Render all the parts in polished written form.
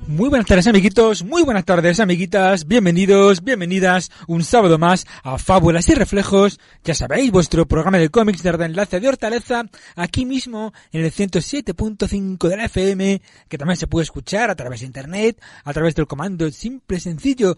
Muy buenas tardes, amiguitos, muy buenas tardes, amiguitas, bienvenidos, bienvenidas un sábado más a Fábulas y Reflejos, ya sabéis, vuestro programa de cómics de Enlace de Hortaleza, aquí mismo en el 107.5 de la FM, que también se puede escuchar a través de internet, a través del comando simple y sencillo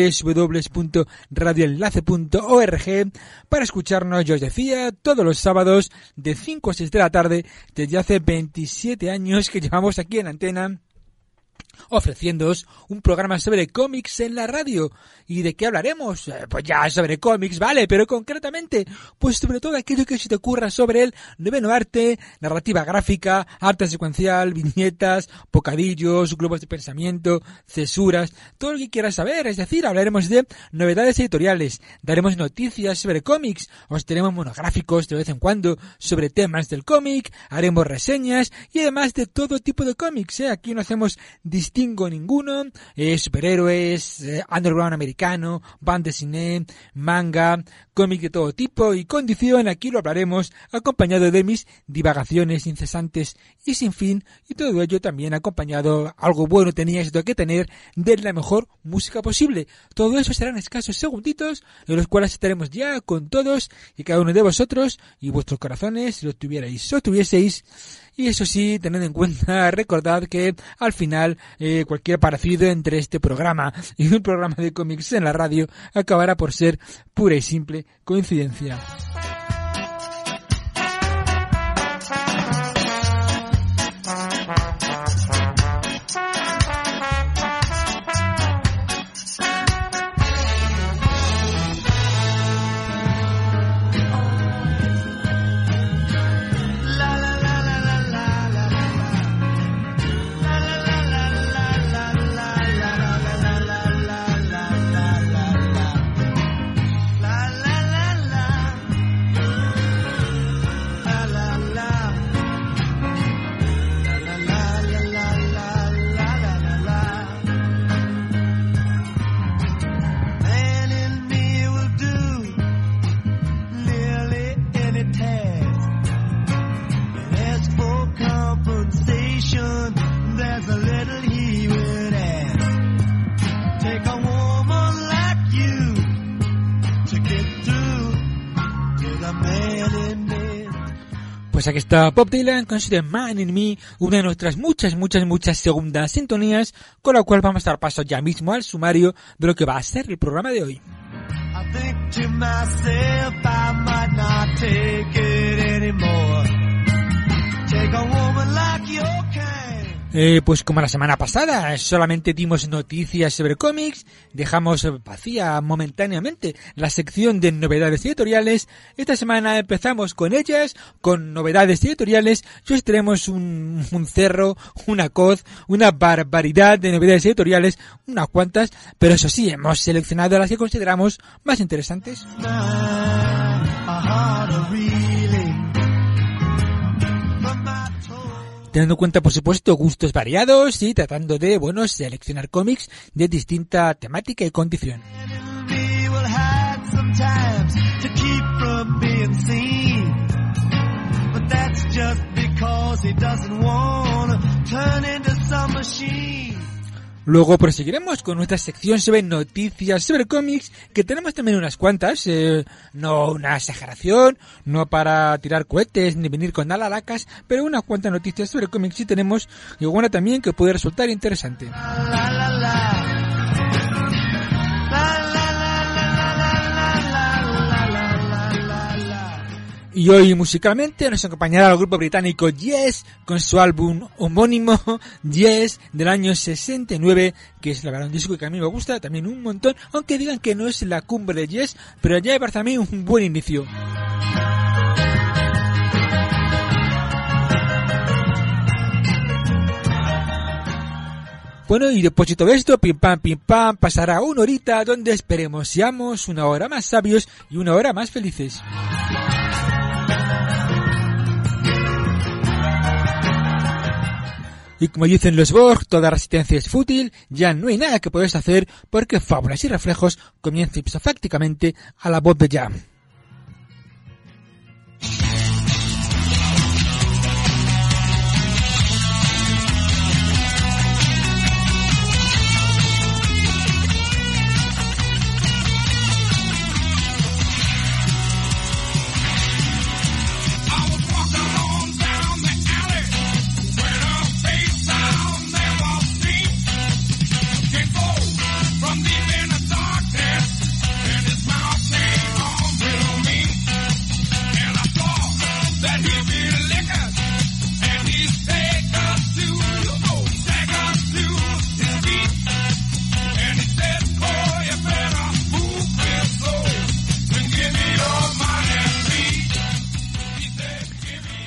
www.radioenlace.org, para escucharnos, yo os decía, todos los sábados de 5 a 6 de la tarde, desde hace 27 años que llevamos aquí en antena, ofreciéndoos un programa sobre cómics en la radio. ¿Y de qué hablaremos? Pues ya sobre cómics, vale, pero concretamente, pues sobre todo aquello que se te ocurra sobre el noveno arte, narrativa gráfica, arte secuencial, viñetas, bocadillos, globos de pensamiento, cesuras, todo lo que quieras saber. Es decir, hablaremos de novedades editoriales, daremos noticias sobre cómics, os tenemos monográficos de vez en cuando sobre temas del cómic, haremos reseñas y además de todo tipo de cómics, Aquí no hacemos distingo ninguno, superhéroes, underground americano, band de cine, manga, cómic de todo tipo y condición. Aquí lo hablaremos acompañado de mis divagaciones incesantes y sin fin, y todo ello también acompañado, algo bueno tenía esto que tener, de la mejor música posible. Todo eso serán escasos segunditos en los cuales estaremos ya con todos y cada uno de vosotros y vuestros corazones, si los tuvierais o tuvieseis. Y eso sí, tened en cuenta, recordad que al final cualquier parecido entre este programa y un programa de cómics en la radio acabará por ser pura y simple coincidencia. Pues aquí está Bob Dylan con The Man in Me, una de nuestras muchas segundas sintonías, con la cual vamos a dar paso ya mismo al sumario de lo que va a ser el programa de hoy. Pues como la semana pasada solamente dimos noticias sobre cómics, dejamos vacía momentáneamente la sección de novedades editoriales. Esta semana empezamos con ellas, con novedades editoriales, y os tenemos un cerro, una coz, una barbaridad de novedades editoriales, unas cuantas, pero eso sí, hemos seleccionado las que consideramos más interesantes. Teniendo en cuenta, por supuesto, gustos variados y tratando de, seleccionar cómics de distinta temática y condición. Luego proseguiremos con nuestra sección sobre noticias sobre cómics, que tenemos también unas cuantas, no una exageración, no para tirar cohetes ni venir con alalacas, pero unas cuantas noticias sobre cómics sí tenemos, y bueno también que puede resultar interesante. Y hoy musicalmente nos acompañará el grupo británico Yes con su álbum homónimo Yes del año 69, que es la verdad un disco que a mí me gusta también un montón, aunque digan que no es la cumbre de Yes, pero ya me parece a mí un buen inicio. Bueno, y después de todo esto, pim pam, pasará una horita donde esperemos seamos una hora más sabios y una hora más felices. Y como dicen los Borg, toda resistencia es fútil, ya no hay nada que puedes hacer porque Fábulas y Reflejos comienza ipsofácticamente a la voz de Jam.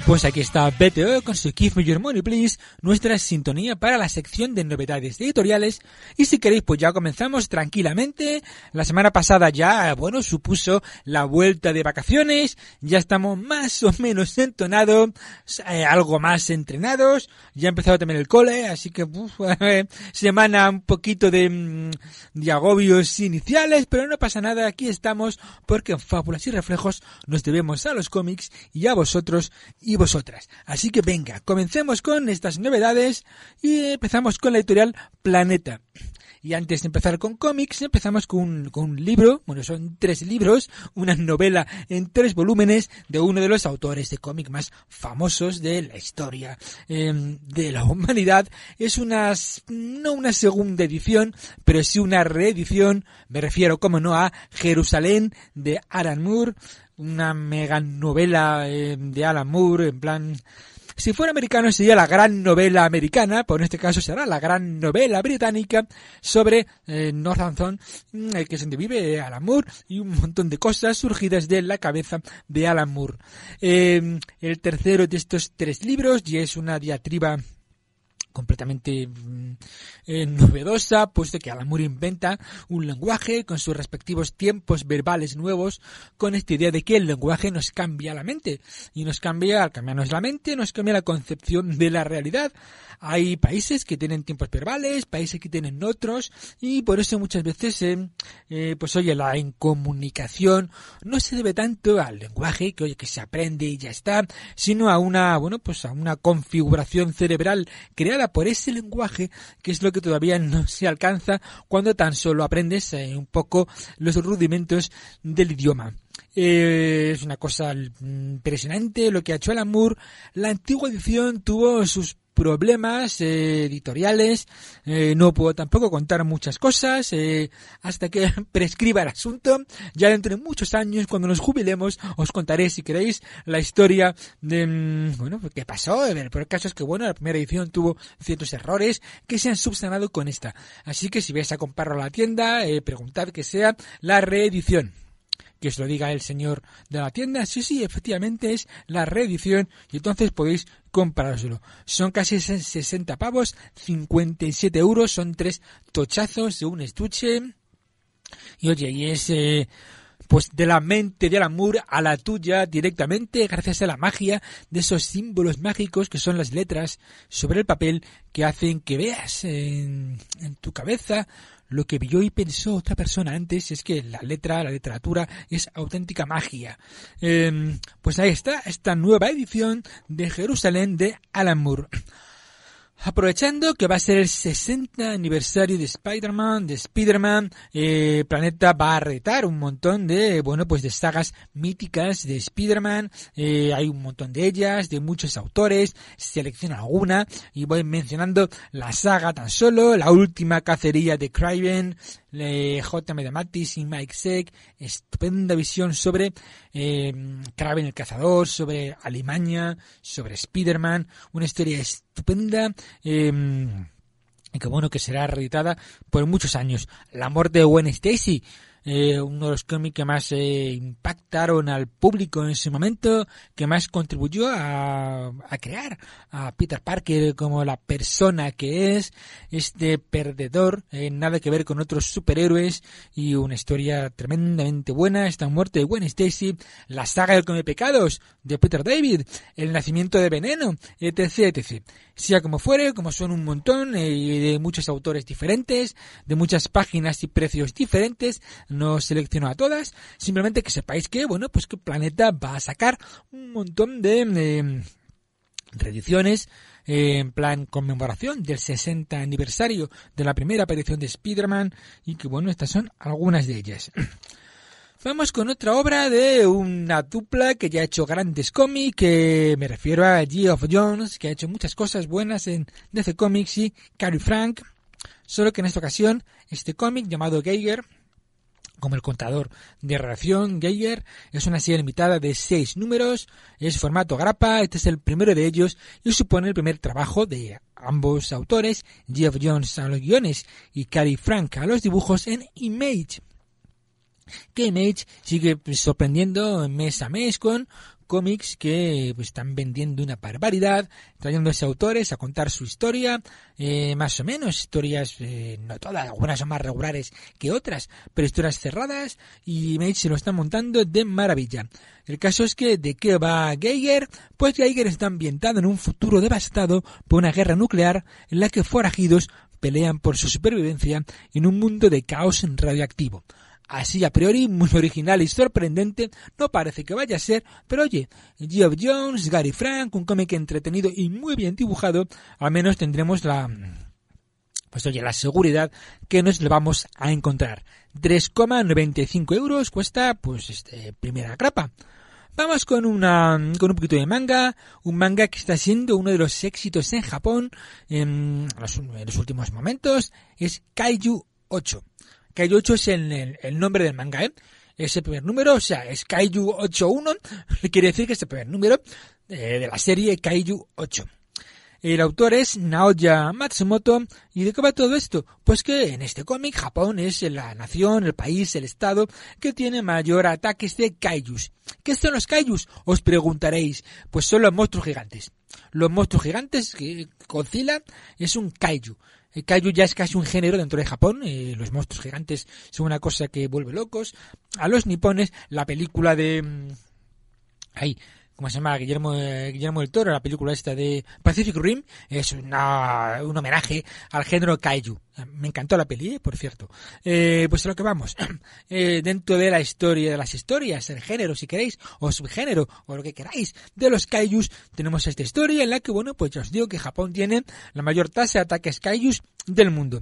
Pues aquí está BTO con su Give Me Your Money Please, nuestra sintonía para la sección de novedades editoriales. Y si queréis, pues ya comenzamos tranquilamente. La semana pasada ya, bueno, supuso la vuelta de vacaciones. Ya estamos más o menos entonados, algo más entrenados. Ya ha empezado también el cole, así que semana un poquito de agobios iniciales, pero no pasa nada. Aquí estamos porque en Fábulas y Reflejos nos debemos a los cómics y a vosotros y vosotras. Así que venga, comencemos con estas novedades y empezamos con la editorial Planeta. Y antes de empezar con cómics, empezamos con un libro, bueno, son 3 libros, una novela en 3 volúmenes de uno de los autores de cómic más famosos de la historia de la humanidad. Es no una segunda edición, pero sí una reedición, me refiero, como no, a Jerusalén de Alan Moore, una mega novela de Alan Moore, en plan... Si fuera americano sería la gran novela americana, pero en este caso será la gran novela británica sobre Northampton, que es donde vive Alan Moore, y un montón de cosas surgidas de la cabeza de Alan Moore. El tercero de estos 3 libros ya es una diatriba completamente novedosa, puesto que Alan Moore inventa un lenguaje con sus respectivos tiempos verbales nuevos, con esta idea de que el lenguaje nos cambia la mente, y al cambiarnos la mente, nos cambia la concepción de la realidad. Hay países que tienen tiempos verbales, países que tienen otros, y por eso muchas veces, la incomunicación no se debe tanto al lenguaje, que se aprende y ya está, sino a una configuración cerebral creada por ese lenguaje, que es lo que todavía no se alcanza cuando tan solo aprendes un poco los rudimentos del idioma. Es una cosa impresionante lo que ha hecho Alan Moore. La antigua edición tuvo sus problemas editoriales, no puedo tampoco contar muchas cosas hasta que prescriba el asunto. Ya dentro de muchos años, cuando nos jubilemos, os contaré, si queréis, la historia de qué pasó. Pero el caso es que la primera edición tuvo ciertos errores que se han subsanado con esta, así que si vais a comprarlo a la tienda, preguntad que sea la reedición, que os lo diga el señor de la tienda. Sí, efectivamente es la reedición, y entonces podéis comprárselo. Son casi 60 pavos, 57 euros, son 3 tochazos de un estuche. Y oye, y es de la mente de Alan Moore a la tuya directamente, gracias a la magia de esos símbolos mágicos que son las letras sobre el papel, que hacen que veas en tu cabeza lo que vio y pensó otra persona antes. Es que la literatura es auténtica magia. Pues ahí está, esta nueva edición de Jerusalén de Alan Moore. Aprovechando que va a ser el 60 aniversario de Spider-Man, Planeta va a retar un montón de, de sagas míticas de Spider-Man. Hay un montón de ellas, de muchos autores. Selecciono alguna y voy mencionando la saga tan solo. La última cacería de Kraven, J.M. DeMatteis y Mike Zeck, estupenda visión sobre Kraven el cazador, sobre Alemania, sobre Spider-Man, una historia estupenda y que será reeditada por muchos años. La muerte de Gwen Stacy, uno de los cómics que más impactaron al público en su momento, que más contribuyó a crear a Peter Parker como la persona que es, este perdedor, nada que ver con otros superhéroes, y una historia tremendamente buena. Esta muerte de Gwen Stacy, la saga del Come Pecados de Peter David, el nacimiento de Veneno, etc. Sea como fuere, como son un montón, de muchos autores diferentes, de muchas páginas y precios diferentes, no selecciono a todas, simplemente que sepáis que, que Planeta va a sacar un montón de reediciones en plan conmemoración del 60 aniversario de la primera aparición de Spider-Man, y que estas son algunas de ellas. Vamos con otra obra de una dupla que ya ha hecho grandes cómics, que me refiero a Geoff Johns, que ha hecho muchas cosas buenas en DC Comics, y Gary Frank, solo que en esta ocasión este cómic llamado Geiger, como el contador de radiación Geiger, es una serie limitada de 6 números, es formato grapa. Este es el primero de ellos y supone el primer trabajo de ambos autores, Geoff Johns a los guiones y Gary Frank a los dibujos, en Image. Que Image sigue sorprendiendo mes a mes con cómics que pues, están vendiendo una barbaridad, trayéndose autores a contar su historia, más o menos, historias, no todas, algunas son más regulares que otras, pero historias cerradas, y Image se lo están montando de maravilla. El caso es que, ¿de qué va Geiger? Pues Geiger está ambientado en un futuro devastado por una guerra nuclear en la que forajidos pelean por su supervivencia en un mundo de caos radioactivo. Así a priori, muy original y sorprendente, no parece que vaya a ser, pero oye, Geoff Johns, Gary Frank, un cómic entretenido y muy bien dibujado, al menos tendremos la seguridad que nos lo vamos a encontrar. 3,95 euros cuesta, pues, primera grapa. Vamos con un poquito de manga, un manga que está siendo uno de los éxitos en Japón en los últimos momentos, es Kaiju 8. Kaiju 8 es el nombre del manga, es el primer número, o sea, es Kaiju 81, quiere decir que es el primer número de la serie Kaiju 8. El autor es Naoya Matsumoto. ¿Y de qué va todo esto? Pues que en este cómic Japón es la nación, el país, el estado que tiene mayor ataques de kaijus. ¿Qué son los kaijus? Os preguntaréis. Pues son los monstruos gigantes. Los monstruos gigantes, que Godzilla es un kaiju. El kaiju ya es casi un género dentro de Japón. Los monstruos gigantes son una cosa que vuelve locos a los nipones. La película de... ¿cómo se llama? Guillermo del Toro, la película esta de Pacific Rim, es un homenaje al género kaiju. Me encantó la peli, por cierto. Pues a lo que vamos. Dentro de la historia de las historias, el género, si queréis, o subgénero, o lo que queráis, de los kaijus, tenemos esta historia en la que, bueno, pues ya os digo que Japón tiene la mayor tasa de ataques kaijus del mundo.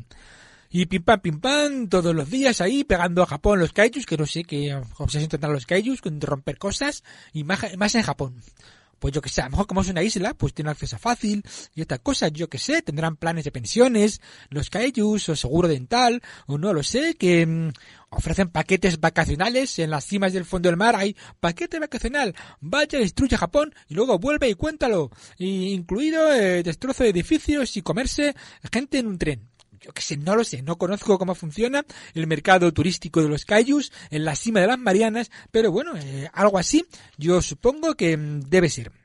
Y pim pam, todos los días ahí pegando a Japón los kaijus, que no sé qué obsesión tendrán los kaijus con romper cosas, y más en Japón. Pues yo que sé, a lo mejor como es una isla, pues tiene acceso fácil y estas cosas, yo que sé, tendrán planes de pensiones, los kaijus, o seguro dental, o no lo sé, que ofrecen paquetes vacacionales en las cimas del fondo del mar. Hay paquete vacacional, vaya, destruye Japón y luego vuelve y cuéntalo, incluido destrozo de edificios y comerse gente en un tren. Yo que sé, no lo sé, no conozco cómo funciona el mercado turístico de los kaijus en la cima de las Marianas, pero bueno, algo así yo supongo que debe ser.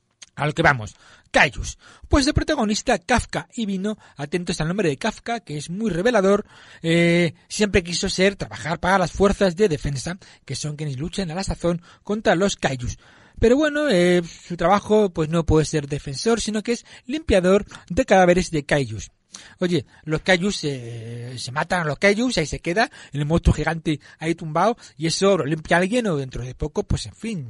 A lo que vamos, kaijus. Pues de protagonista Kafka y Vino, atentos al nombre de Kafka, que es muy revelador, siempre quiso trabajar para las fuerzas de defensa, que son quienes luchan a la sazón contra los kaijus. Pero bueno, su trabajo pues no puede ser defensor, sino que es limpiador de cadáveres de kaijus. Oye, los kaijus se matan a los kaijus, ahí se queda el monstruo gigante ahí tumbado, y eso lo limpia alguien, o dentro de poco, pues en fin,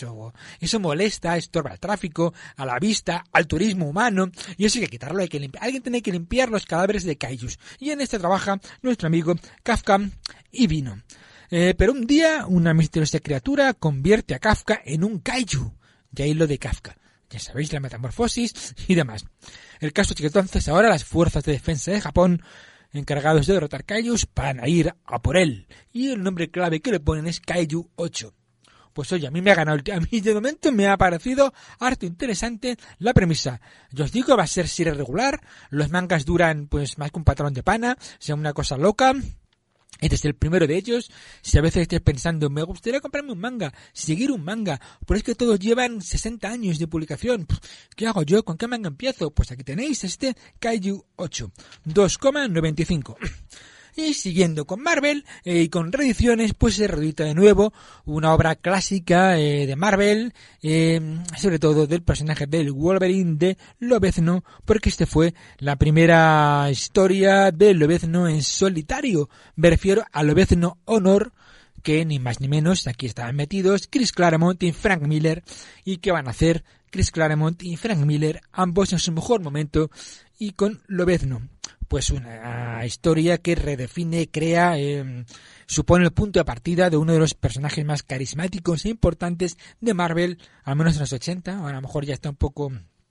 eso molesta, estorba el tráfico, a la vista, al turismo humano, y eso hay que quitarlo, hay que limpiar. Alguien tiene que limpiar los cadáveres de kaijus, y en este trabaja nuestro amigo Kafka y Vino. Pero un día una misteriosa criatura convierte a Kafka en un kaiju, y ahí lo de Kafka. Ya sabéis, la metamorfosis y demás. El caso es que entonces ahora las fuerzas de defensa de Japón, encargados de derrotar kaijus, van a ir a por él. Y el nombre clave que le ponen es Kaiju 8. Pues oye, a mí me ha ganado. A mí de momento me ha parecido harto interesante la premisa. Yo os digo, va a ser serie regular. Los mangas duran pues más que un patrón de pana. Sea una cosa loca. Este es el primero de ellos. Si a veces estáis pensando, me gustaría comprarme un manga, seguir un manga, pero es que todos llevan 60 años de publicación, ¿qué hago yo? ¿Con qué manga empiezo? Pues aquí tenéis este Kaiju 8, 2,95. Y siguiendo con Marvel y con reediciones, pues se reedita de nuevo una obra clásica de Marvel, sobre todo del personaje del Wolverine de Lobezno, porque este fue la primera historia de Lobezno en solitario. Me refiero a Lobezno Honor, que ni más ni menos aquí estaban metidos Chris Claremont y Frank Miller. ¿Y qué van a hacer Chris Claremont y Frank Miller, ambos en su mejor momento, y con Lobezno? Pues una historia que redefine, crea, supone el punto de partida de uno de los personajes más carismáticos e importantes de Marvel, al menos en los 80, o a lo mejor ya está un poco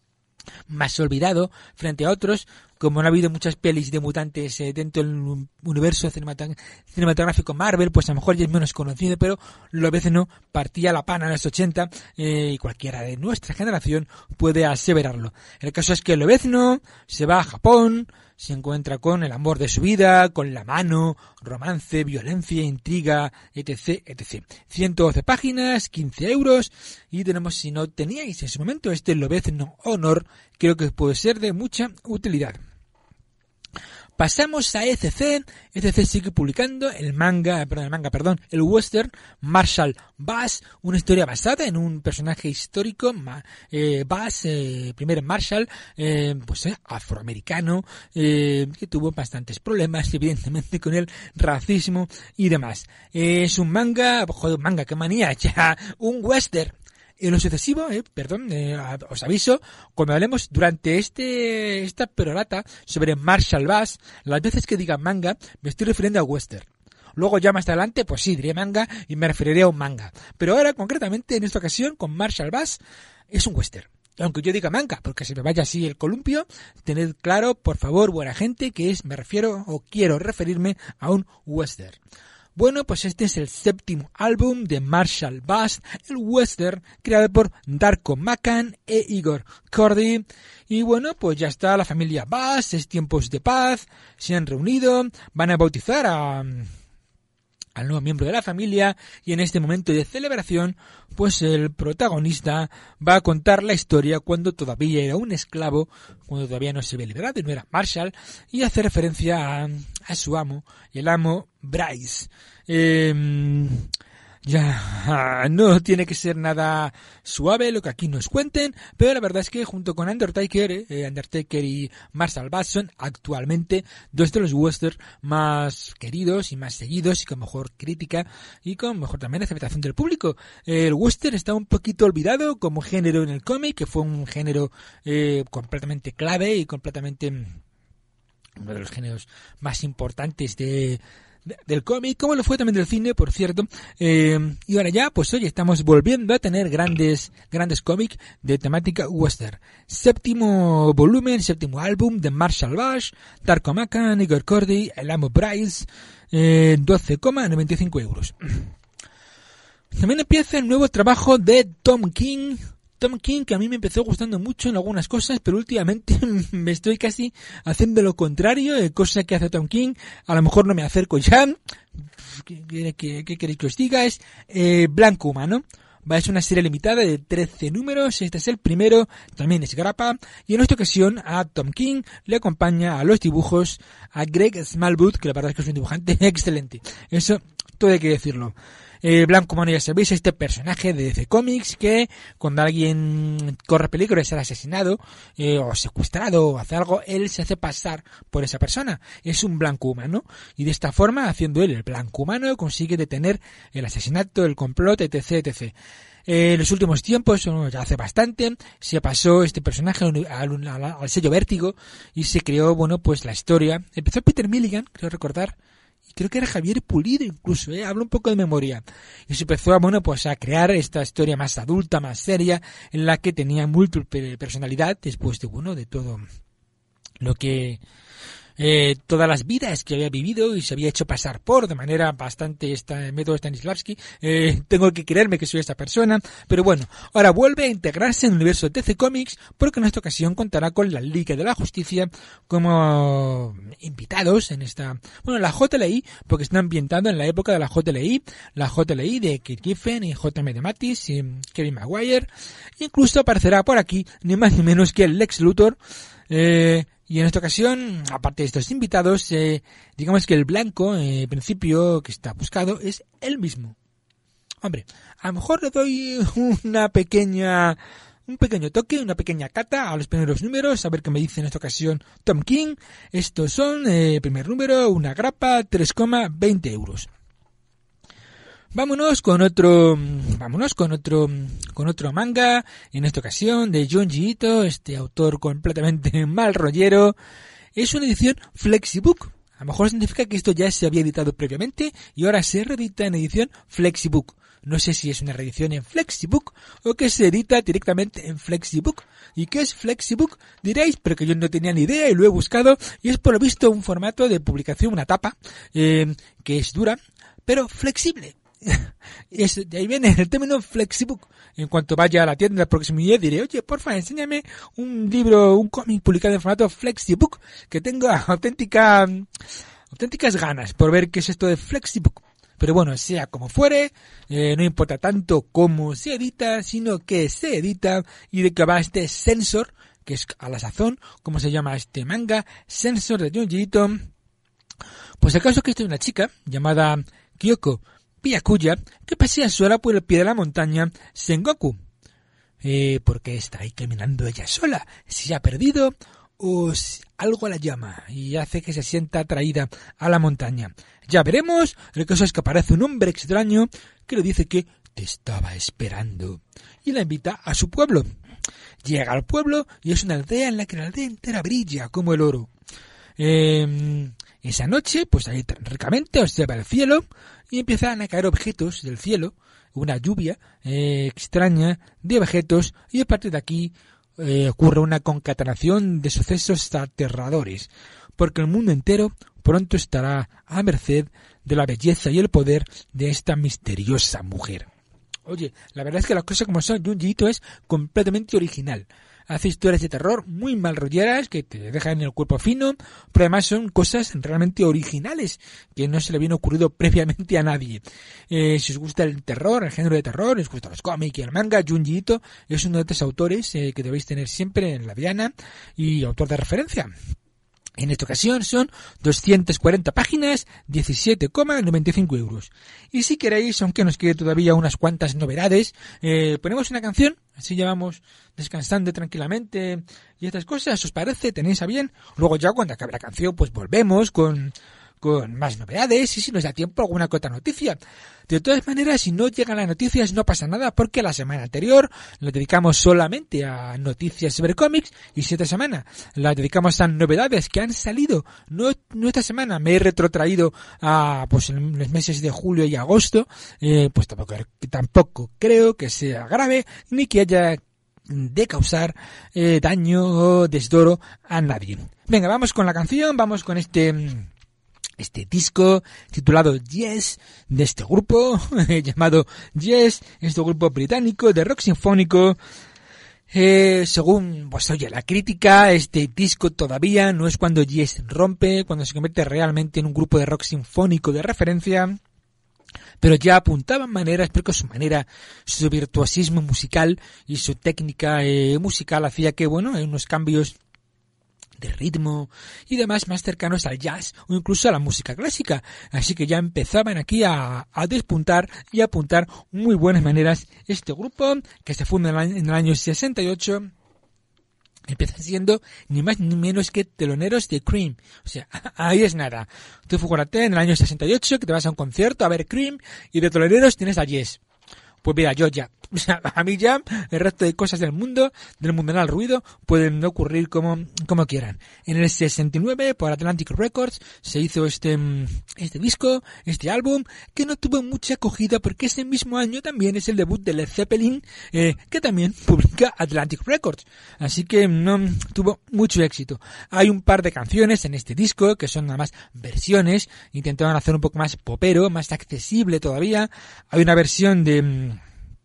más olvidado frente a otros. Como no ha habido muchas pelis de mutantes dentro del universo cinematográfico Marvel, pues a lo mejor ya es menos conocido, pero Lobezno partía la pana en los 80 y cualquiera de nuestra generación puede aseverarlo. El caso es que Lobezno se va a Japón, se encuentra con el amor de su vida, con la mano, romance, violencia, intriga, etc, etc. 112 páginas, 15 euros, y tenemos, si no teníais en su momento este Lobezno Honor, creo que puede ser de mucha utilidad. Pasamos a ECC. ECC sigue publicando el western Marshall Bass, una historia basada en un personaje histórico, Bass, primer Marshall, afroamericano, que tuvo bastantes problemas, evidentemente, con el racismo y demás. Es un manga, qué manía, ya, un western. En lo sucesivo, os aviso, cuando hablemos durante esta perorata sobre Marshall Bass, las veces que diga manga, me estoy refiriendo a western. Luego ya más adelante, pues sí, diré manga y me referiré a un manga. Pero ahora, concretamente, en esta ocasión, con Marshall Bass, es un western. Aunque yo diga manga, porque se me vaya así el columpio, tened claro, por favor, buena gente, que me refiero o quiero referirme a un western. Bueno, pues este es el 7º álbum de Marshall Bass, el western creado por Darko Macan e Igor Cordy. Y bueno, pues ya está la familia Bass, es tiempos de paz, se han reunido, van a bautizar al nuevo miembro de la familia, y en este momento de celebración, pues el protagonista va a contar la historia cuando todavía era un esclavo, cuando todavía no se había liberado y no era Marshall, y hace referencia a su amo, el amo Bryce. Ya no tiene que ser nada suave lo que aquí nos cuenten, pero la verdad es que junto con Undertaker y Marshall Bass son actualmente dos de los westerns más queridos y más seguidos y con mejor crítica y con mejor también aceptación del público. El western está un poquito olvidado como género en el cómic, que fue un género completamente clave y completamente uno de los géneros más importantes del cómic, como lo fue también del cine, por cierto, y ahora ya, pues hoy estamos volviendo a tener grandes cómics de temática western. 7º volumen, 7º álbum de Marshall Bass, Darko Macan, Igor Cordy, el amo Bryce, 12,95 euros. También empieza el nuevo trabajo de Tom King, que a mí me empezó gustando mucho en algunas cosas, pero últimamente me estoy casi haciendo lo contrario, cosa que hace Tom King. A lo mejor no me acerco ya. ¿Qué queréis que os diga? Es Blanco Humano. Es una serie limitada de 13 números, este es el primero, también es grapa, y en esta ocasión a Tom King le acompaña a los dibujos a Greg Smallwood, que la verdad es que es un dibujante excelente. Eso todo hay que decirlo. Blanco Humano, ya sabéis, este personaje de DC Comics que cuando alguien corre peligro de ser asesinado o secuestrado o hace algo, él se hace pasar por esa persona. Es un blanco humano y de esta forma, haciendo él el blanco humano, consigue detener el asesinato, el complot, etc, etc. En los últimos tiempos, ya hace bastante, se pasó este personaje al sello Vértigo y se creó, pues la historia. Empezó Peter Milligan, creo recordar, y creo que era Javier Pulido incluso, hablo un poco de memoria. Y se empezó a crear esta historia más adulta, más seria, en la que tenía múltiple personalidad después de todo lo que todas las vidas que había vivido y se había hecho pasar por de manera bastante método Stanislavski. Tengo que creerme que soy esta persona, pero bueno, ahora vuelve a integrarse en el universo de DC Comics porque en esta ocasión contará con la Liga de la Justicia como invitados en la JLI, porque está ambientado en la época de la JLI de Keith Giffen y J.M. DeMatteis y Kevin Maguire. Incluso aparecerá por aquí ni más ni menos que el Lex Luthor. Y en esta ocasión, aparte de estos invitados, digamos que el blanco, en principio, que está buscado, es él mismo. Hombre, a lo mejor le doy un pequeño toque, una pequeña cata a los primeros números, a ver qué me dice en esta ocasión Tom King. Estos son, primer número, una grapa, 3,20 euros. Vámonos con otro manga, en esta ocasión de Junji Ito, este autor completamente mal rollero. Es una edición Flexibook. A lo mejor significa que esto ya se había editado previamente y ahora se reedita en edición Flexibook. No sé si es una reedición en Flexibook o que se edita directamente en Flexibook. ¿Y qué es Flexibook? Diréis, pero que yo no tenía ni idea y lo he buscado, y es por lo visto un formato de publicación, una tapa, que es dura, pero flexible. De ahí viene el término Flexibook. En cuanto vaya a la tienda el próximo día diré, oye, porfa, enséñame un libro, un cómic publicado en formato Flexibook, que tengo auténticas ganas por ver qué es esto de Flexibook. Pero bueno, sea como fuere, no importa tanto cómo se edita, sino que se edita y de que va este Sensor, que es a la sazón, como se llama este manga, Sensor de Junji Ito. Pues el caso es que esta es una chica llamada Kyoko Byakuya que pasea sola por el pie de la montaña Sengoku. Porque está ahí caminando ella sola, se ha perdido o algo la llama y hace que se sienta atraída a la montaña. Ya veremos. El caso es que aparece un hombre extraño que le dice que te estaba esperando y la invita a su pueblo. Llega al pueblo y es una aldea en la que la aldea entera brilla como el oro. Esa noche, pues ahí ricamente observa el cielo y empiezan a caer objetos del cielo, una lluvia extraña de objetos, y a partir de aquí ocurre una concatenación de sucesos aterradores, porque el mundo entero pronto estará a merced de la belleza y el poder de esta misteriosa mujer. Oye, la verdad es que las cosas como son, Junji Ito es completamente original. Hace historias de terror muy mal rolleras que te dejan el cuerpo fino, pero además son cosas realmente originales que no se le habían ocurrido previamente a nadie. Si os gusta el terror, el género de terror, os gustan los cómics y el manga, Junji Ito es uno de estos autores que debéis tener siempre en la diana y autor de referencia. En esta ocasión son 240 páginas, 17,95 euros. Y si queréis, aunque nos quede todavía unas cuantas novedades, ponemos una canción, así llevamos descansando tranquilamente y estas cosas, ¿os parece? ¿Tenéis a bien? Luego ya cuando acabe la canción, pues volvemos con más novedades y si nos da tiempo alguna que otra noticia. De todas maneras, si no llegan las noticias no pasa nada porque la semana anterior la dedicamos solamente a noticias sobre cómics y si esta semana la dedicamos a novedades que han salido, no esta semana, me he retrotraído a pues en los meses de julio y agosto, pues tampoco creo que sea grave ni que haya de causar daño o desdoro a nadie. Venga, vamos con la canción, vamos con este disco titulado Yes, de este grupo llamado Yes, este grupo británico de rock sinfónico. Según pues oye la crítica, este disco todavía no es cuando Yes rompe, cuando se convierte realmente en un grupo de rock sinfónico de referencia, pero ya apuntaban maneras, porque su virtuosismo musical y su técnica musical hacía que, bueno, hay unos cambios de ritmo y demás más cercanos al jazz o incluso a la música clásica, así que ya empezaban aquí a despuntar y a apuntar muy buenas maneras este grupo que se funda en el año 68. Empiezan siendo ni más ni menos que teloneros de Cream. O sea, ahí es nada. Tú figúrate en el año 68 que te vas a un concierto a ver Cream y de teloneros tienes a Yes. Pues mira, yo ya, a mí ya, el resto de cosas del mundanal ruido, pueden ocurrir como quieran. En el 69, por Atlantic Records, se hizo este disco, este álbum, que no tuvo mucha acogida porque ese mismo año también es el debut de Led Zeppelin, que también publica Atlantic Records. Así que no tuvo mucho éxito. Hay un par de canciones en este disco que son nada más versiones, intentaban hacer un poco más popero, más accesible todavía. Hay una versión de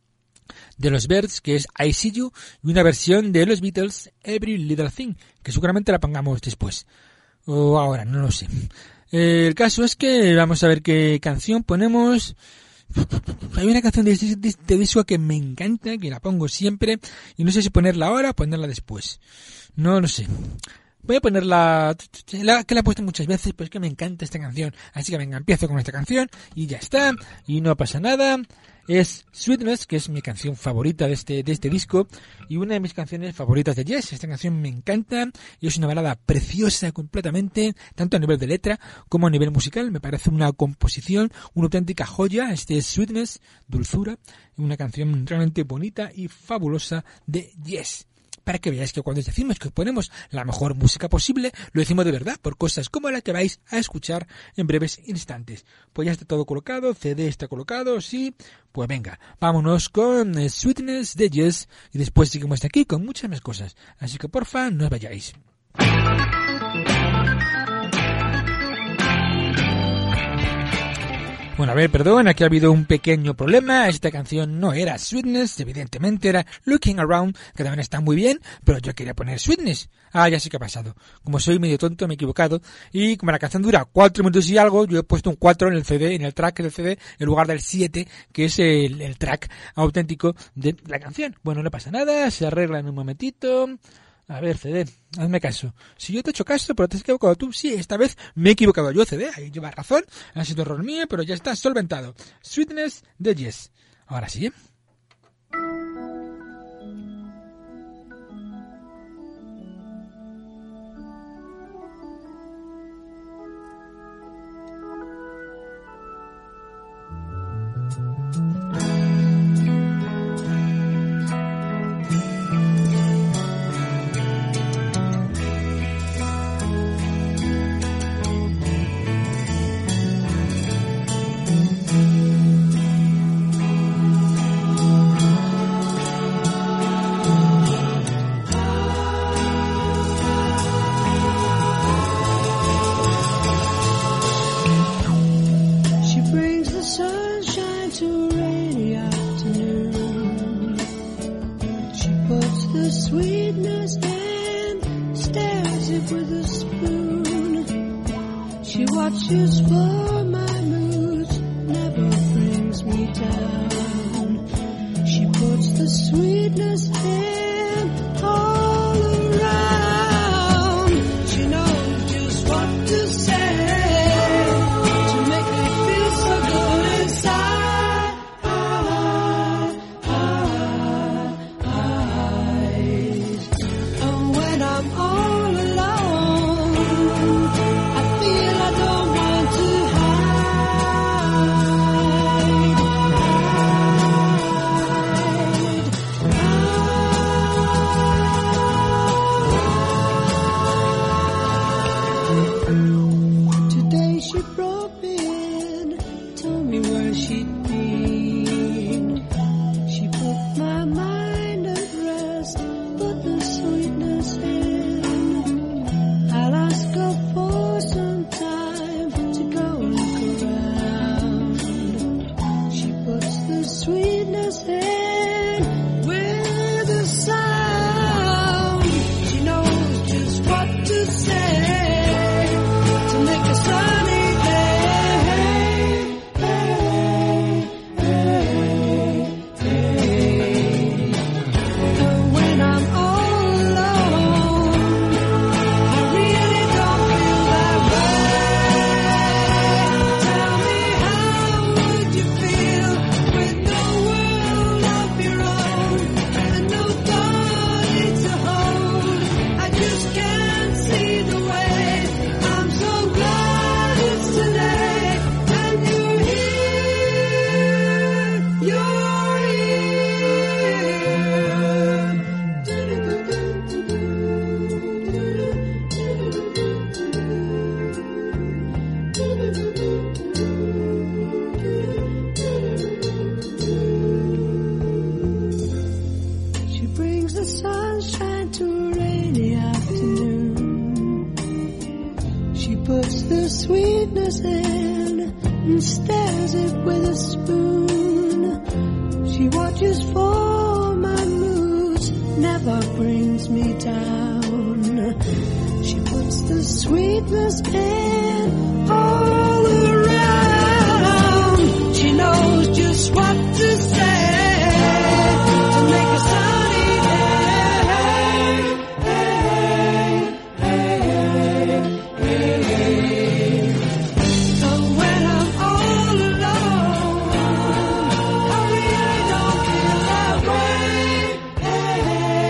los Birds, que es I See You, y una versión de los Beatles, Every Little Thing, que seguramente la pongamos después. O ahora, no lo sé. El caso es que vamos a ver qué canción ponemos. Hay una canción de este disco que me encanta, que la pongo siempre, y no sé si ponerla ahora o ponerla después. No lo sé. Voy a ponerla, que la he puesto muchas veces, pero es que me encanta esta canción. Así que venga, empiezo con esta canción y ya está, y no pasa nada. Es Sweetness, que es mi canción favorita de este disco y una de mis canciones favoritas de Yes. Esta canción me encanta y es una balada preciosa completamente, tanto a nivel de letra como a nivel musical. Me parece una composición, una auténtica joya. Este es Sweetness, dulzura, una canción realmente bonita y fabulosa de Yes. Para que veáis que cuando decimos que ponemos la mejor música posible, lo decimos de verdad, por cosas como la que vais a escuchar en breves instantes. Pues ya está todo colocado, CD está colocado, sí. Pues venga, vámonos con Sweetness de Yes y después seguimos aquí con muchas más cosas. Así que porfa, no os vayáis. Bueno, a ver, perdón, aquí ha habido un pequeño problema. Esta canción no era Sweetness, evidentemente era Looking Around, que también está muy bien, pero yo quería poner Sweetness. Ah, ya sé qué ha pasado. Como soy medio tonto, me he equivocado. Y como la canción dura 4 minutos y algo, yo he puesto un 4 en el CD, en el track del CD, en lugar del 7, que es el track auténtico de la canción. Bueno, no pasa nada, se arregla en un momentito. A ver, CD, hazme caso. Si yo te he hecho caso, pero te has equivocado tú, sí, esta vez me he equivocado yo, CD, ahí llevas razón, ha sido error mío, pero ya está solventado. Sweetness de Yes. Ahora sí.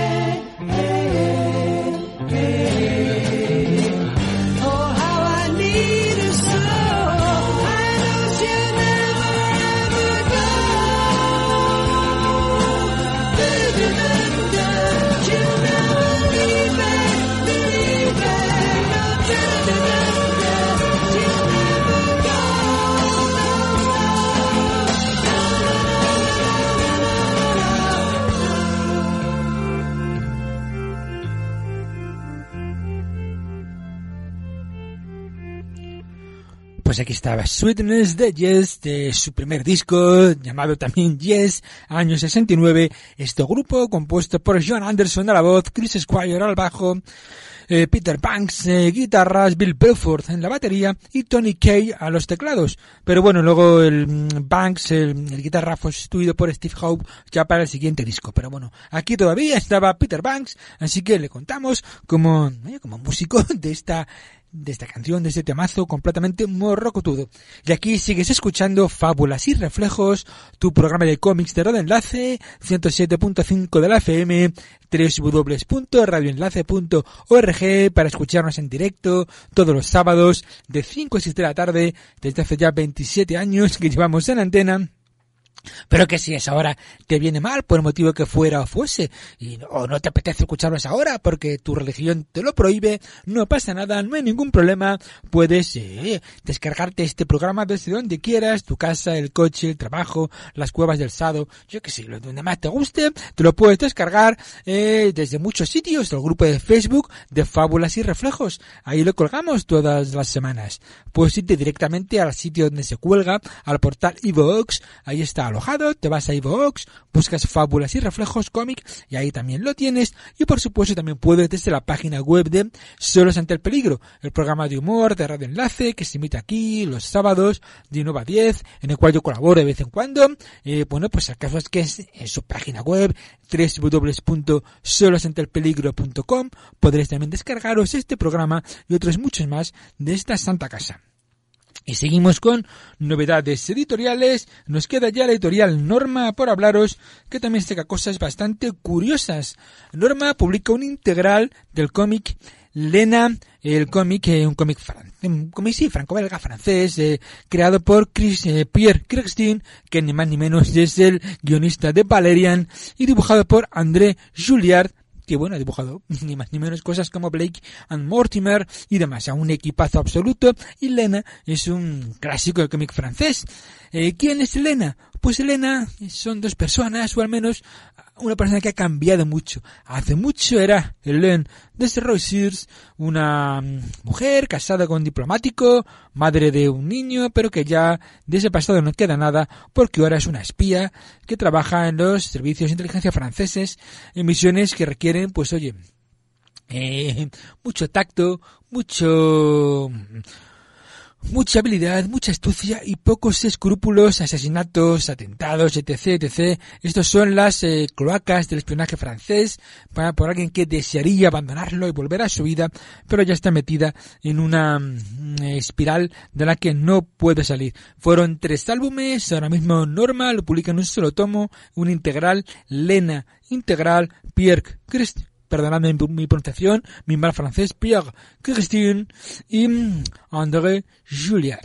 Oh, how I need Pues aquí estaba Sweetness de Yes, de su primer disco, llamado también Yes, año 69. Este grupo compuesto por John Anderson a la voz, Chris Squire al bajo, Peter Banks, guitarras, Bill Belfort en la batería y Tony Kaye a los teclados. Pero bueno, luego el Banks, el guitarra, fue sustituido por Steve Howe ya para el siguiente disco. Pero bueno, aquí todavía estaba Peter Banks, así que le contamos como músico de esta canción, de este temazo completamente morrocotudo. Y aquí sigues escuchando Fábulas y Reflejos, tu programa de cómics de Radio Enlace, 107.5 de la FM, www.radioenlace.org, para escucharnos en directo todos los sábados de 5 a 6 de la tarde, desde hace ya 27 años que llevamos en antena. Pero que si esa hora te viene mal por el motivo que fuera o fuese, o no te apetece escucharlos ahora porque tu religión te lo prohíbe, no pasa nada, no hay ningún problema. Puedes descargarte este programa desde donde quieras, tu casa, el coche, el trabajo, las cuevas del Sado, yo que sé, donde más te guste, te lo puedes descargar desde muchos sitios, el grupo de Facebook de Fábulas y Reflejos, ahí lo colgamos todas las semanas. Puedes irte directamente al sitio donde se cuelga, al portal iVoox, ahí está alojado, te vas a iVoox, buscas Fábulas y Reflejos cómic y ahí también lo tienes. Y por supuesto también puedes desde la página web de Solos ante el Peligro, el programa de humor de Radio Enlace que se emite aquí los sábados de 9 a 10, en el cual yo colaboro de vez en cuando. Bueno, pues el caso es que es en su página web www.solosanteelpeligro.com podréis también descargaros este programa y otros muchos más de esta santa casa. Y seguimos con novedades editoriales. Nos queda ya la editorial Norma por hablaros, que también saca cosas bastante curiosas. Norma publica un integral del cómic Lena, un cómic franco-belga francés, creado por Pierre Christine, que ni más ni menos es el guionista de Valerian, y dibujado por André Julliard, que bueno, ha dibujado ni más ni menos cosas como Blake and Mortimer y demás, a un equipazo absoluto. Y Lena es un clásico del cómic francés. ¿Quién es Lena? Pues Lena son dos personas, o al menos una persona que ha cambiado mucho. Hace mucho era Hélène Desroisiers, una mujer casada con un diplomático, madre de un niño, pero que ya de ese pasado no queda nada, porque ahora es una espía que trabaja en los servicios de inteligencia franceses en misiones que requieren, pues oye, mucho tacto, mucha habilidad, mucha astucia y pocos escrúpulos, asesinatos, atentados, etc. Estos son las cloacas del espionaje francés por alguien que desearía abandonarlo y volver a su vida, pero ya está metida en una espiral de la que no puede salir. Fueron 3 álbumes, ahora mismo Norma lo publica en un solo tomo, un integral, Lena integral, Pierre Christ. Perdonadme mi pronunciación, mi mal francés, Pierre Christine y André Julliard.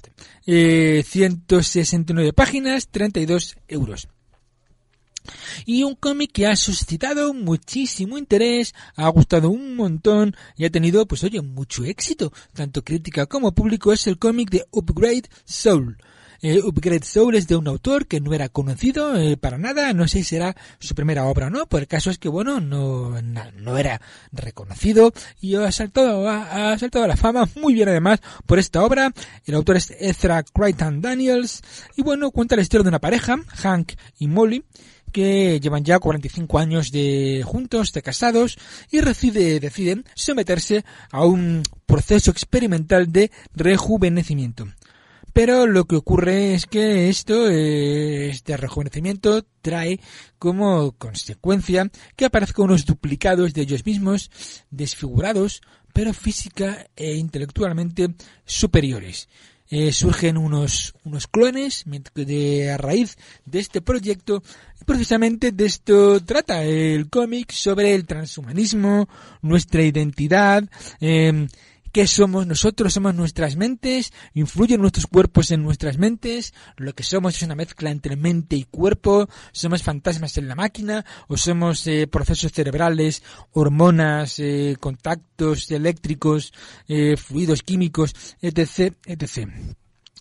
169 páginas, 32 euros. Y un cómic que ha suscitado muchísimo interés, ha gustado un montón y ha tenido, pues oye, mucho éxito, tanto crítica como público, es el cómic de Upgrade Soul. Upgrade Soul es de un autor que no era conocido para nada, no sé si será su primera obra o no, pero el caso es que bueno, no era reconocido y ha saltado a la fama muy bien además por esta obra. El autor es Ezra Crichton Daniels y bueno, cuenta la historia de una pareja, Hank y Molly, que llevan ya 45 años juntos, de casados, y deciden someterse a un proceso experimental de rejuvenecimiento. Pero lo que ocurre es que este rejuvenecimiento trae como consecuencia que aparezcan unos duplicados de ellos mismos, desfigurados, pero física e intelectualmente superiores. Surgen unos clones a raíz de este proyecto, y precisamente de esto trata el cómic, sobre el transhumanismo, nuestra identidad, ¿qué somos nosotros? Somos nuestras mentes, influyen nuestros cuerpos en nuestras mentes, lo que somos es una mezcla entre mente y cuerpo, somos fantasmas en la máquina, o somos procesos cerebrales, hormonas, contactos eléctricos, fluidos químicos, etc.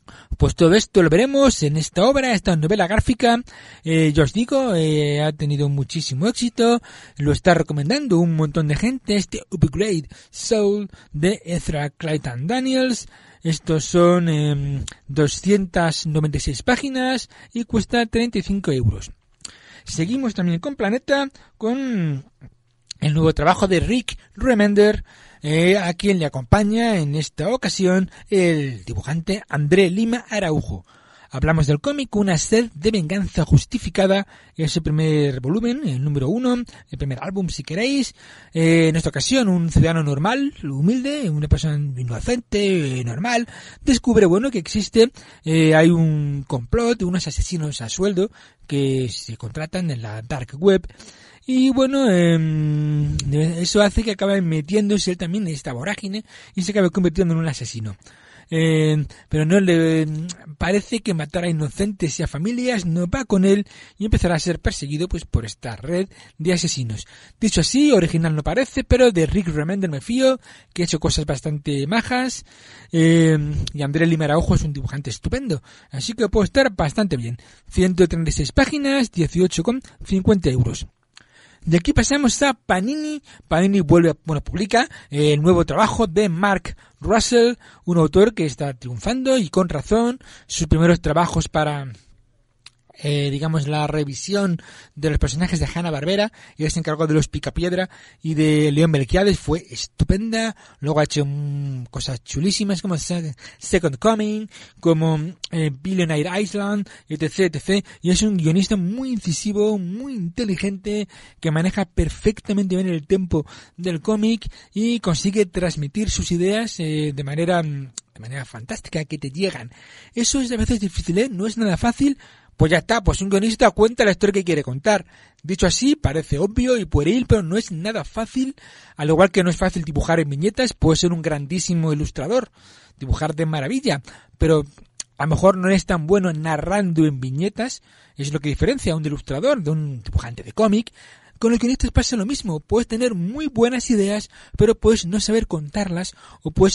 Pues todo esto lo veremos en esta obra, esta novela gráfica. Yo os digo, ha tenido muchísimo éxito, lo está recomendando un montón de gente, este Upgrade Soul de Ezra Clayton Daniels. Estos son 296 páginas y cuesta 35 euros. Seguimos también con Planeta, con el nuevo trabajo de Rick Remender, a quien le acompaña en esta ocasión el dibujante André Lima Araujo. Hablamos del cómic Una sed de venganza justificada, es el primer volumen, el número 1, el primer álbum si queréis. En esta ocasión un ciudadano normal, humilde, una persona inocente, normal, descubre que existe, hay un complot de unos asesinos a sueldo que se contratan en la dark web. Y eso hace que acabe metiéndose él también en esta vorágine y se acabe convirtiendo en un asesino. Pero no le parece que matar a inocentes y a familias no va con él y empezará a ser perseguido por esta red de asesinos. Dicho así, original no parece, pero de Rick Remender me fío, que ha hecho cosas bastante majas, y André Lima Araujo es un dibujante estupendo, así que puede estar bastante bien. 136 páginas, 18,50 euros. De aquí pasamos a Panini. Panini publica el nuevo trabajo de Mark Russell, un autor que está triunfando y con razón. Sus primeros trabajos para la revisión de los personajes de Hanna-Barbera, y él se encargó de los Picapiedra y de León Melquiades, fue estupenda. Luego ha hecho cosas chulísimas como Second Coming, como Billionaire Island, etc. Y es un guionista muy incisivo, muy inteligente, que maneja perfectamente bien el tempo del cómic y consigue transmitir sus ideas de manera fantástica, que te llegan. Eso es a veces difícil, no es nada fácil. Pues ya está, un guionista cuenta la historia que quiere contar. Dicho así, parece obvio y pueril, pero no es nada fácil. Al igual que no es fácil dibujar en viñetas, puede ser un grandísimo ilustrador, dibujar de maravilla, pero a lo mejor no es tan bueno narrando en viñetas. Es lo que diferencia a un ilustrador de un dibujante de cómic. Con los guionistas pasa lo mismo, puedes tener muy buenas ideas, pero puedes no saber contarlas, o puedes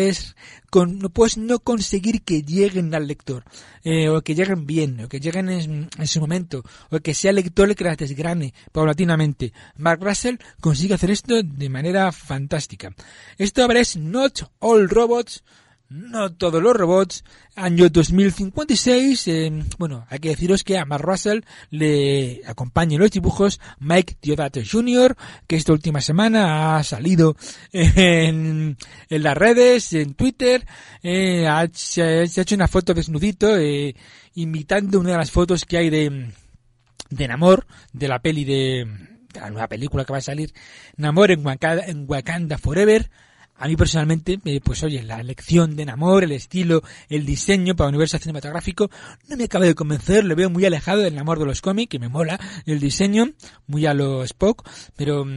no conseguir que lleguen al lector, o que lleguen bien, o que lleguen en su momento, o que sea el lector el que las desgrane paulatinamente. Mark Russell consigue hacer esto de manera fantástica. Esta obra es Not All Robots, no todos los robots, año 2056. Hay que deciros que a Mark Russell le acompaña en los dibujos Mike Deodato Jr., que esta última semana ha salido en las redes, en Twitter. Se ha hecho una foto desnudito, imitando una de las fotos que hay de Namor, de la peli de la nueva película que va a salir, Namor en Wakanda Forever. A mí personalmente, la elección de Namor, el estilo, el diseño para el universo cinematográfico no me acaba de convencer. Lo veo muy alejado del Namor de los cómics, que me mola el diseño, muy a lo Spock, pero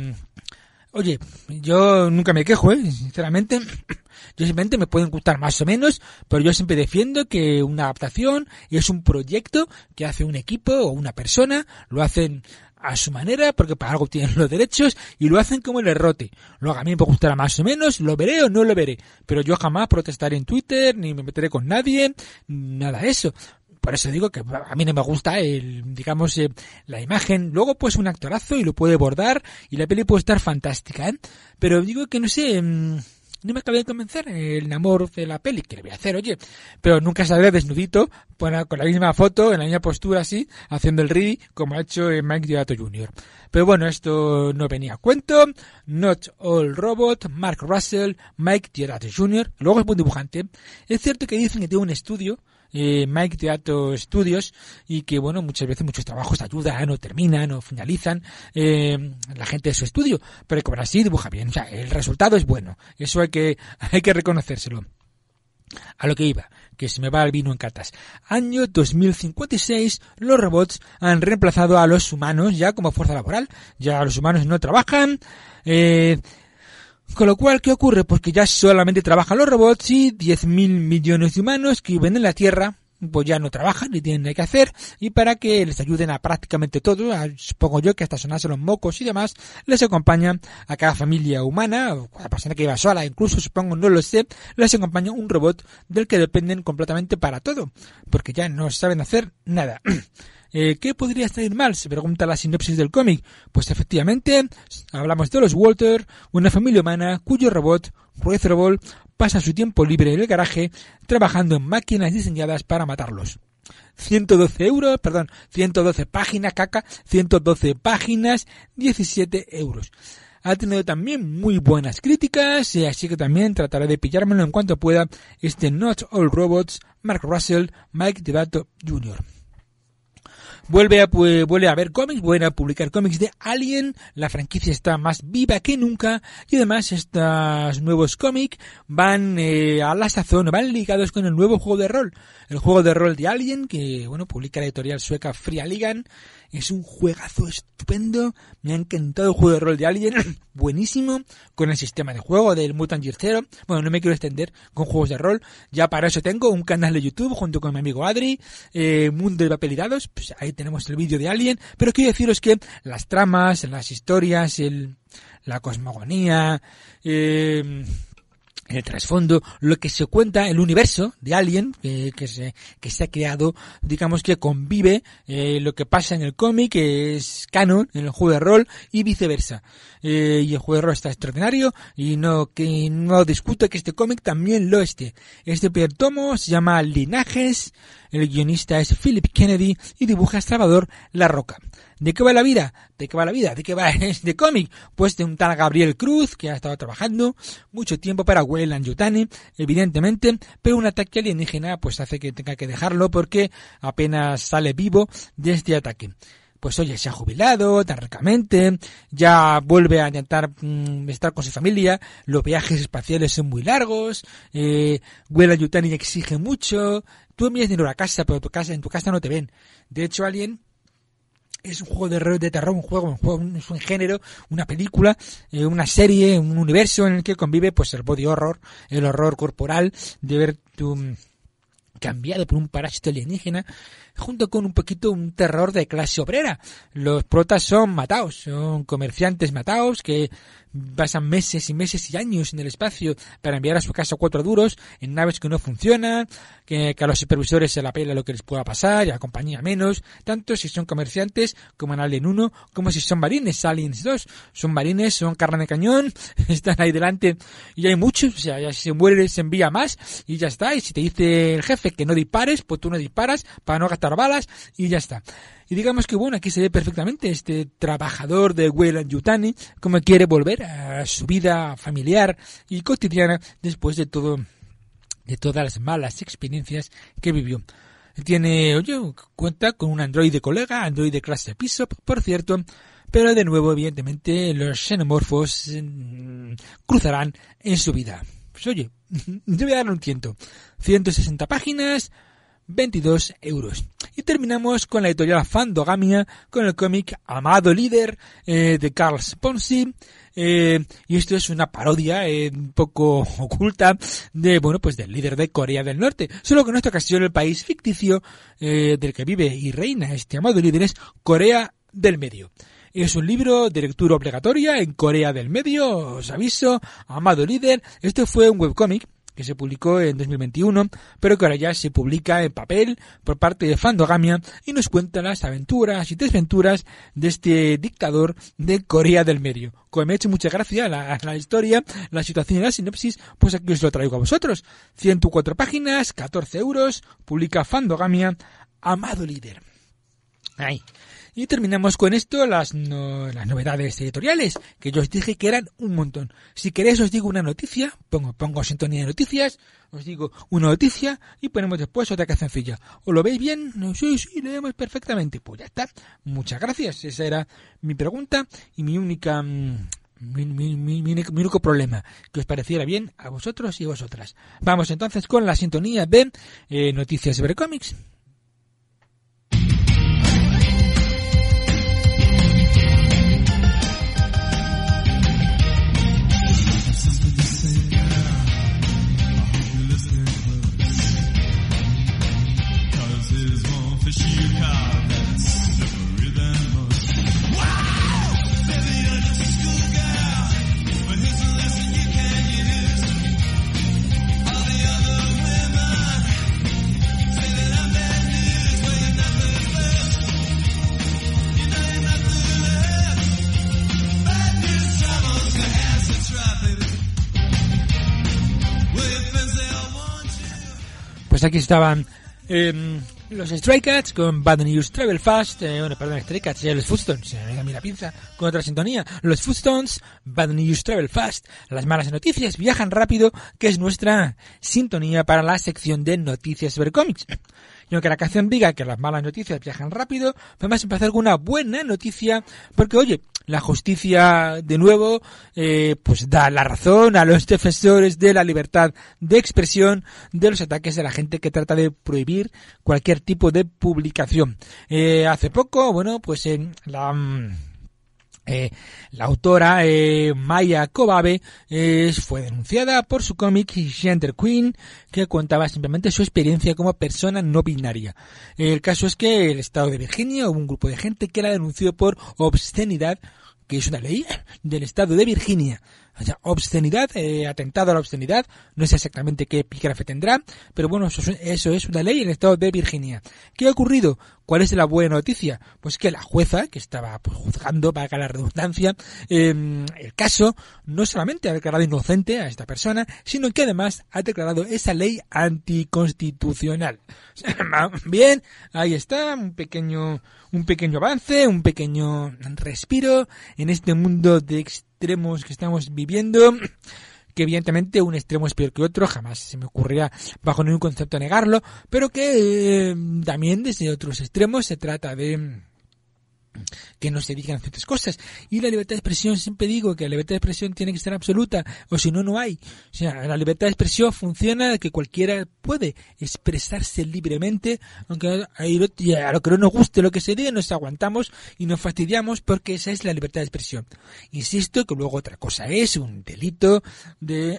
yo nunca me quejo, sinceramente. Yo simplemente me pueden gustar más o menos, pero yo siempre defiendo que una adaptación es un proyecto que hace un equipo o una persona, lo hacen a su manera, porque para algo tienen los derechos, y lo hacen como les rote. Luego a mí me gustará más o menos, lo veré o no lo veré, pero yo jamás protestaré en Twitter, ni me meteré con nadie, nada de eso. Por eso digo que a mí no me gusta la imagen. Luego un actorazo y lo puede bordar, y la peli puede estar fantástica, pero digo que no me acaba de convencer el Namor de la peli, que le voy a hacer, pero nunca saldré desnudito, con la misma foto, en la misma postura así, haciendo el ready, como ha hecho Mike Deodato Jr. Pero esto no venía a cuento. Not All Robot, Mark Russell, Mike Deodato Jr., luego es buen dibujante. Es cierto que dicen que tiene un estudio, Mike Deodato Studios, y que muchas veces muchos trabajos ayudan o terminan o finalizan la gente de su estudio, pero que así dibuja bien, el resultado es bueno, eso hay que reconocérselo. A lo que iba, que se me va el vino en catas. Año 2056, los robots han reemplazado a los humanos ya como fuerza laboral, ya los humanos no trabajan, con lo cual, ¿qué ocurre? Pues que ya solamente trabajan los robots y 10.000 millones de humanos que viven en la Tierra, pues ya no trabajan ni tienen nada que hacer, y para que les ayuden a prácticamente todo, supongo yo que hasta sonarse los mocos y demás, les acompaña a cada familia humana, o a la persona que iba sola, incluso supongo, no lo sé, les acompaña un robot del que dependen completamente para todo, porque ya no saben hacer nada. ¿Qué podría estar mal? Se pregunta la sinopsis del cómic. Pues efectivamente, hablamos de los Walter, una familia humana cuyo robot, Razorable, pasa su tiempo libre en el garaje trabajando en máquinas diseñadas para matarlos. 112 páginas, 17 euros. Ha tenido también muy buenas críticas, así que también trataré de pillármelo en cuanto pueda, Not All Robots, Mark Russell, Mike Devato Jr. Vuelve a ver cómics, vuelve a publicar cómics de Alien, la franquicia está más viva que nunca y además estos nuevos cómics van a la sazón, van ligados con el nuevo juego de rol. El juego de rol de Alien, que publica la editorial sueca Fria Ligan, es un juegazo estupendo, me ha encantado el juego de rol de Alien, buenísimo, con el sistema de juego del Mutant Year Zero. Bueno, no me quiero extender con juegos de rol, ya para eso tengo un canal de YouTube junto con mi amigo Adri, Mundo de Papel y Dados, pues ahí tenemos el vídeo de Alien, pero quiero deciros que las tramas, las historias, la cosmogonía, el trasfondo, lo que se cuenta, el universo de Alien que se ha creado, digamos que convive lo que pasa en el cómic, que es canon en el juego de rol y viceversa. Y el juego de rol está extraordinario y no discuto que este cómic también lo esté. Este primer tomo se llama Linajes, el guionista es Philip Kennedy y dibuja Salvador La Roca. ¿De qué va la vida? ¿De qué va este cómic? Pues de un tal Gabriel Cruz, que ha estado trabajando mucho tiempo para Weyland-Yutani, evidentemente, pero un ataque alienígena pues hace que tenga que dejarlo porque apenas sale vivo de este ataque. Pues oye, se ha jubilado tan ricamente, ya vuelve a intentar estar con su familia, los viajes espaciales son muy largos, Weyland-Yutani exige mucho, tú envías dinero a casa, pero en tu casa no te ven. De hecho, Alien es un juego de terror, es un género, una película, una serie, un universo en el que convive pues el body horror, el horror corporal de ver cambiado por un parásito alienígena, junto con un poquito un terror de clase obrera. Los protas son mataos, son comerciantes mataos que pasan meses y meses y años en el espacio para enviar a su casa 4 duros en naves que no funcionan, que a los supervisores se la pela lo que les pueda pasar y a la compañía menos, tanto si son comerciantes como en Alien 1, como si son marines, Aliens 2, son marines, son carne de cañón, están ahí delante y hay muchos, o sea, ya si se muere se envía más y ya está, y si te dice el jefe que no dispares, pues tú no disparas para no gastar balas y ya está. Y digamos que bueno, aquí se ve perfectamente este trabajador de Weyland-Yutani como quiere volver a su vida familiar y cotidiana después de todas las malas experiencias que vivió. Cuenta con un androide colega, androide clase piso, por cierto, pero de nuevo, evidentemente, los xenomorfos cruzarán en su vida. Pues oye, yo voy a darle un tiento. 160 páginas, 22 euros. Y terminamos con la editorial Fandogamia, con el cómic Amado Líder, de Carl Sponsi. Y esto es una parodia un poco oculta del líder de Corea del Norte. Solo que en esta ocasión el país ficticio del que vive y reina este amado líder es Corea del Medio. Es un libro de lectura obligatoria en Corea del Medio, os aviso, amado líder. Este fue un webcómic que se publicó en 2021, pero que ahora ya se publica en papel por parte de Fandogamia y nos cuenta las aventuras y desventuras de este dictador de Corea del Medio. Como me ha hecho mucha gracia la historia, la situación y la sinopsis, pues aquí os lo traigo a vosotros. 104 páginas, 14 euros, publica Fandogamia, amado líder. Ahí. Y terminamos con esto, las novedades editoriales, que yo os dije que eran un montón. Si queréis os digo una noticia, pongo sintonía de noticias, os digo una noticia y ponemos después otra cancioncilla. ¿Os lo veis bien? Sí, leemos perfectamente. Pues ya está. Muchas gracias. Esa era mi pregunta y mi única... Mi único problema, que os pareciera bien a vosotros y a vosotras. Vamos entonces con la sintonía de noticias sobre cómics. Pues aquí estaban los Stray Cats con Bad News Travel Fast, Stray Cats, los Footstones, mira pinza, con otra sintonía, los Footstones, Bad News Travel Fast, las malas noticias viajan rápido, que es nuestra sintonía para la sección de noticias sobre cómics. Y aunque la canción diga que las malas noticias viajan rápido, vamos a empezar con una buena noticia, porque oye, la justicia de nuevo pues da la razón a los defensores de la libertad de expresión de los ataques de la gente que trata de prohibir cualquier tipo de publicación. Hace poco, pues la autora Maya Kobabe fue denunciada por su cómic Gender Queen, que contaba simplemente su experiencia como persona no binaria. El caso es que el estado de Virginia hubo un grupo de gente que la denunció por obscenidad, que es una ley del estado de Virginia. O sea, obscenidad, atentado a la obscenidad, no sé exactamente qué epígrafe tendrá, pero bueno, eso es una ley en el estado de Virginia. ¿Qué ha ocurrido? ¿Cuál es la buena noticia? Pues que la jueza, que estaba juzgando, para la redundancia, el caso, no solamente ha declarado inocente a esta persona, sino que además ha declarado esa ley anticonstitucional. Bien, ahí está, un pequeño avance, un pequeño respiro en este mundo de extremos que estamos viviendo, que evidentemente un extremo es peor que otro, jamás se me ocurrirá bajo ningún concepto negarlo, pero que también desde otros extremos se trata de que no se digan ciertas cosas. Y la libertad de expresión, siempre digo que la libertad de expresión tiene que ser absoluta, o si no, no hay. O sea, la libertad de expresión funciona de que cualquiera puede expresarse libremente, aunque a lo que no nos guste lo que se diga, nos aguantamos y nos fastidiamos, porque esa es la libertad de expresión. Insisto que luego otra cosa es un delito de,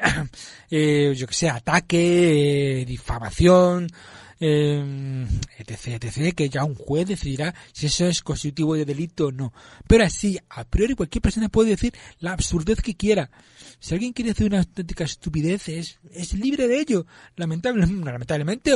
ataque, difamación, etc, que ya un juez decidirá si eso es constitutivo de delito o no. Pero así, a priori, cualquier persona puede decir la absurdez que quiera. Si alguien quiere hacer una auténtica estupidez, es libre de ello, lamentablemente,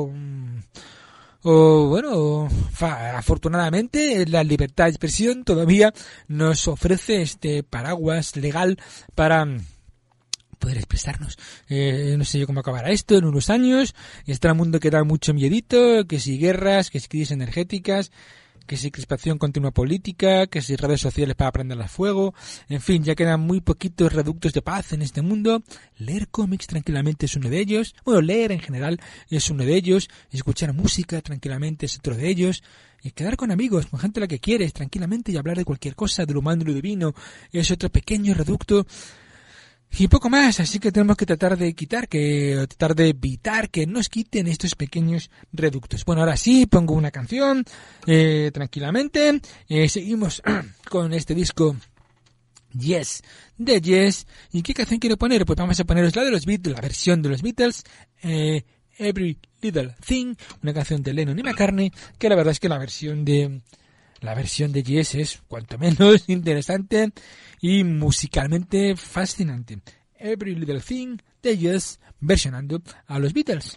afortunadamente, la libertad de expresión todavía nos ofrece este paraguas legal para poder expresarnos. No sé yo cómo acabará esto en unos años. Está el mundo que da mucho miedito, que si guerras, que si crisis energéticas, que si crispación continua política, que si redes sociales para prenderlas fuego. En fin, ya quedan muy poquitos reductos de paz en este mundo. Leer cómics tranquilamente es uno de ellos. Bueno, leer en general es uno de ellos. Escuchar música tranquilamente es otro de ellos. Y quedar con amigos, con gente a la que quieres tranquilamente y hablar de cualquier cosa, de lo humano y lo divino, es otro pequeño reducto. Y poco más, así que tenemos que tratar de evitar que nos quiten estos pequeños reductos. Bueno, ahora sí, pongo una canción, tranquilamente. Seguimos con este disco Yes, de Yes. ¿Y qué canción quiero poner? Pues vamos a poneros la de los Beatles, la versión de los Beatles, Every Little Thing, una canción de Lennon y McCartney, que la verdad es que la versión de Yes es cuanto menos interesante y musicalmente fascinante. Every Little Thing de Yes versionando a los Beatles.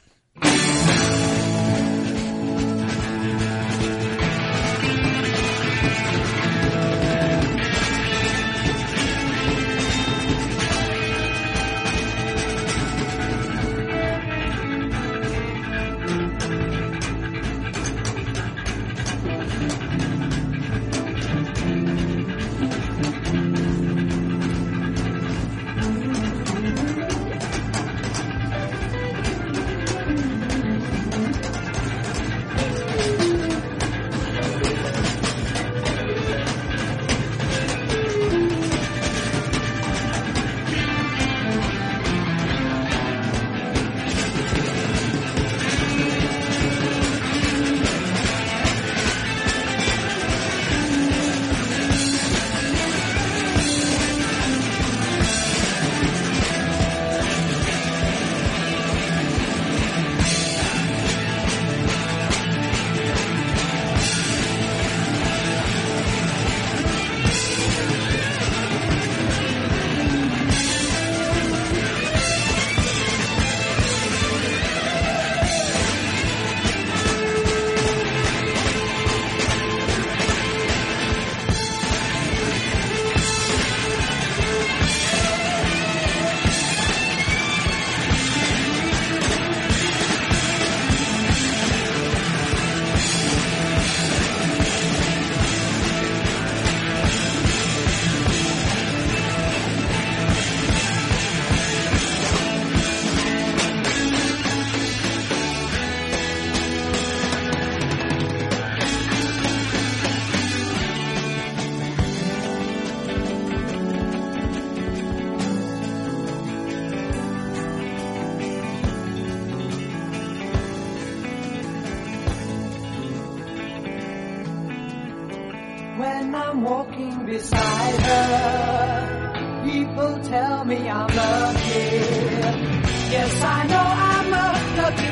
When I'm walking beside her, people tell me I'm lucky. Yes, I know I'm a lucky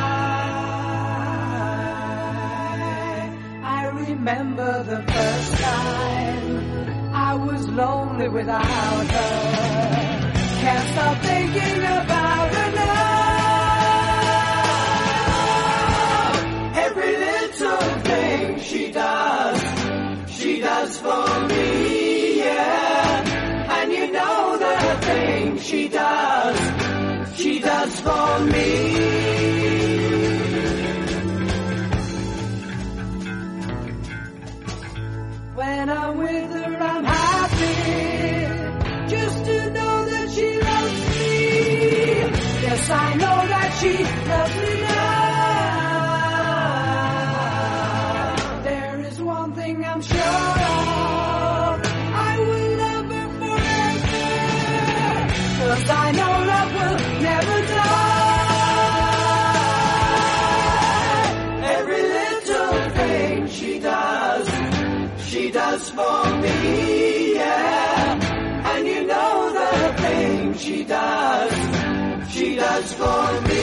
guy. I remember the first time I was lonely without her. Can't stop thinking about her now. Every little thing she does for me, yeah. And you know the thing she does for me. When I'm with her, I'm happy, just to know that she loves me. Yes, I know that she loves me now. There is one thing I'm sure of, I will love her forever, 'cause I know love will never die. Every little thing she does for me, yeah. And you know the thing she does for me.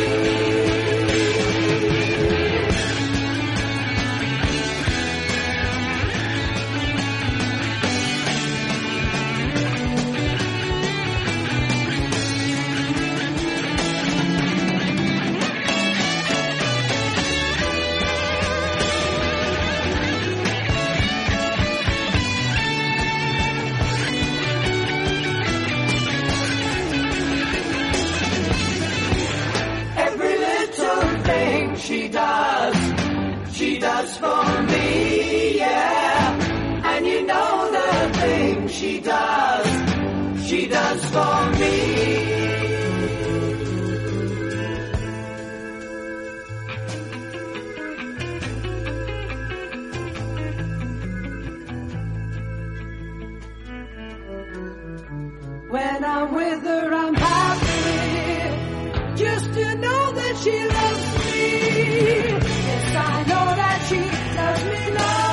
She does for me, yeah. And you know the thing she does for me. When I'm with her, I'm happy, just to know that she loves me. Yes, I know that she loves me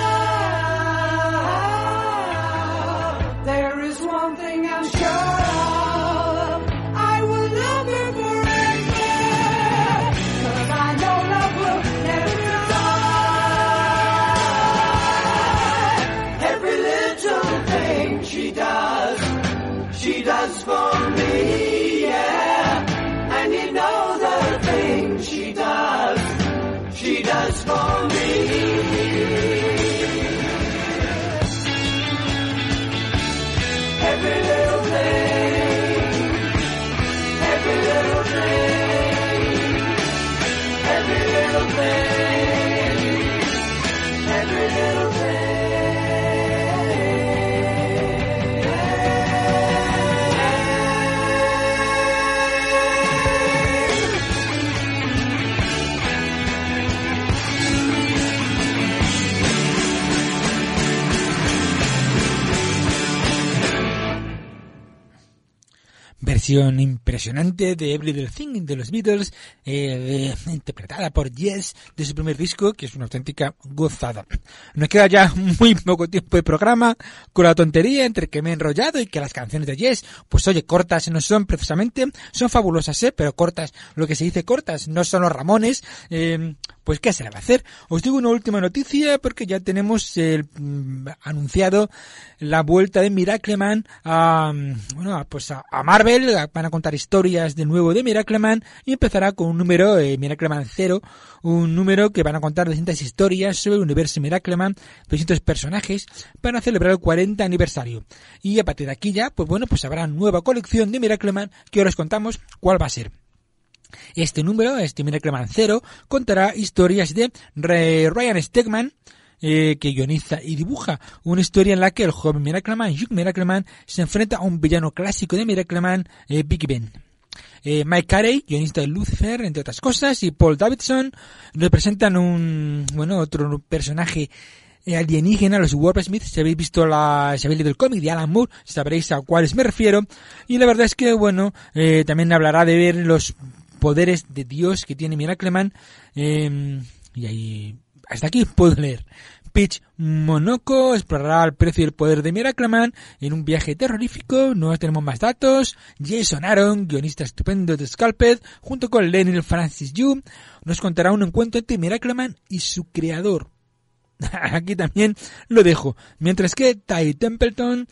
now. There is one thing I'm sure of, I will love her forever, 'cause I know love will never die. Every little thing she does for me, yeah. And you know the thing she does for me. Every little thing, every little thing, every little thing, every little thing. Versión impresionante de Every Little Thing de los Beatles, interpretada por Yes de su primer disco, que es una auténtica gozada. Nos queda ya muy poco tiempo de programa, con la tontería entre que me he enrollado y que las canciones de Yes, pues oye, cortas no son precisamente, son fabulosas, pero cortas, lo que se dice cortas, no son los Ramones, pues ¿qué se le va a hacer? Os digo una última noticia porque ya tenemos anunciado la vuelta de Miracleman a Marvel. Van a contar historias de nuevo de Miracleman y empezará con un número, Miracleman 0, un número que van a contar distintas historias sobre el universo Miracleman, distintos personajes, para celebrar el 40 aniversario. Y a partir de aquí ya, pues habrá nueva colección de Miracleman que ahora os contamos cuál va a ser. Este número, Miracleman 0, contará historias de Ryan Stegman, que guioniza y dibuja una historia en la que el joven Miracleman, Hugh Miracleman, se enfrenta a un villano clásico de Miracleman, Big Ben. Mike Carey, guionista de Lucifer, entre otras cosas, y Paul Davidson representan otro personaje alienígena, los Warp Smith. Si habéis visto si habéis leído el cómic de Alan Moore, sabréis a cuáles me refiero. Y la verdad es que, también hablará de ver los poderes de Dios que tiene Miracleman, y ahí hasta aquí puedo leer. Pitch Monoko explorará el precio y el poder de Miracleman en un viaje terrorífico. No tenemos más datos. Jason Aaron, guionista estupendo de Scalped, junto con Lenny Francis Yu, nos contará un encuentro entre Miracleman y su creador. Aquí también lo dejo. Mientras que Ty Templeton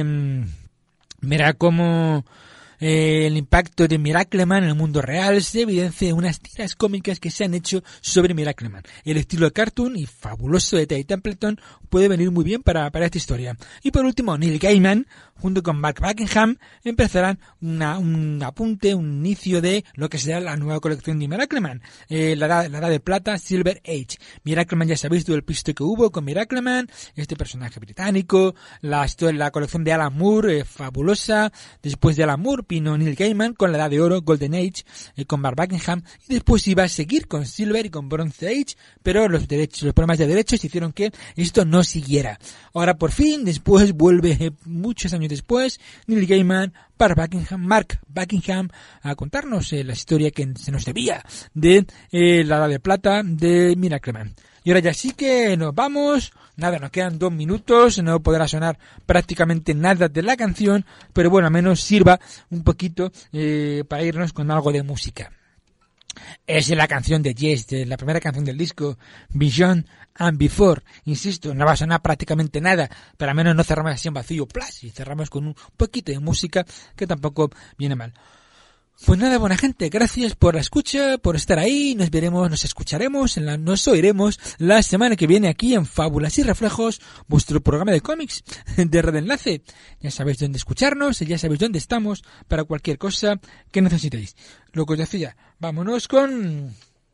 verá cómo el impacto de Miracleman en el mundo real se evidencia en unas tiras cómicas que se han hecho sobre Miracleman. El estilo de cartoon y fabuloso de Ty Templeton puede venir muy bien para esta historia. Y por último, Neil Gaiman, junto con Mark Buckingham, empezarán un apunte, un inicio de lo que será la nueva colección de Miracleman, la edad de plata, Silver Age. Miracleman, ya sabéis todo el pisto que hubo con Miracleman, este personaje británico, la colección de Alan Moore, fabulosa. Después de Alan Moore vino Neil Gaiman con la edad de oro, Golden Age, con Mark Buckingham, y después iba a seguir con Silver y con Bronze Age, pero los problemas de derechos hicieron que esto no siguiera. Ahora por fin, después vuelve muchos años después, Neil Gaiman, Mark Buckingham, a contarnos la historia que se nos debía de la edad de plata de Miracleman. Y ahora ya sí que nos vamos. Nada, nos quedan 2 minutos. No podrá sonar prácticamente nada de la canción, pero bueno, al menos sirva un poquito para irnos con algo de música. Es la canción de Yes, de la primera canción del disco, Beyond and Before. Insisto, no va a sonar prácticamente nada, pero al menos no cerramos así en vacío, plus, y cerramos con un poquito de música que tampoco viene mal. Pues nada, buena gente, gracias por la escucha, por estar ahí. Nos escucharemos, nos oiremos la semana que viene aquí en Fábulas y Reflejos, vuestro programa de cómics de Red Enlace. Ya sabéis dónde escucharnos, ya sabéis dónde estamos para cualquier cosa que necesitéis. Lo que os decía, vámonos con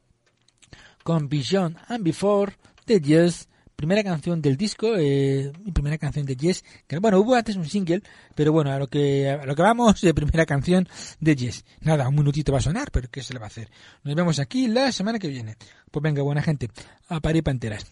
Beyond and Before de Yes. Primera canción del disco, mi primera canción de Yes, que bueno, hubo antes un single, pero bueno, a lo que vamos, de primera canción de Yes. Nada, un minutito va a sonar, pero ¿qué se le va a hacer? Nos vemos aquí la semana que viene. Pues venga, buena gente, a parir panteras.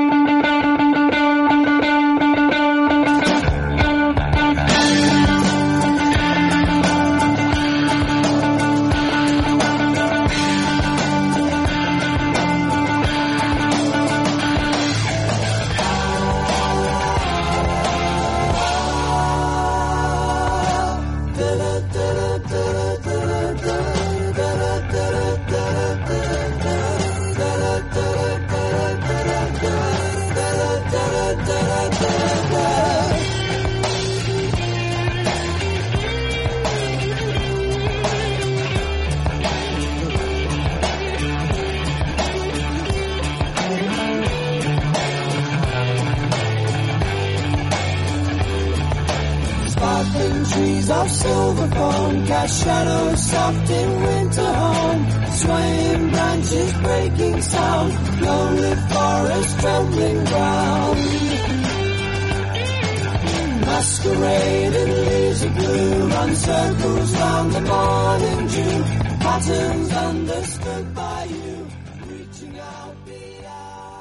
Trees of silver foam cast shadows soft in winter home. Swaying branches breaking sound, lonely forest trembling ground. Masquerade in leaves of blue, run circles round the morning dew. Patterns understood by you, reaching out beyond.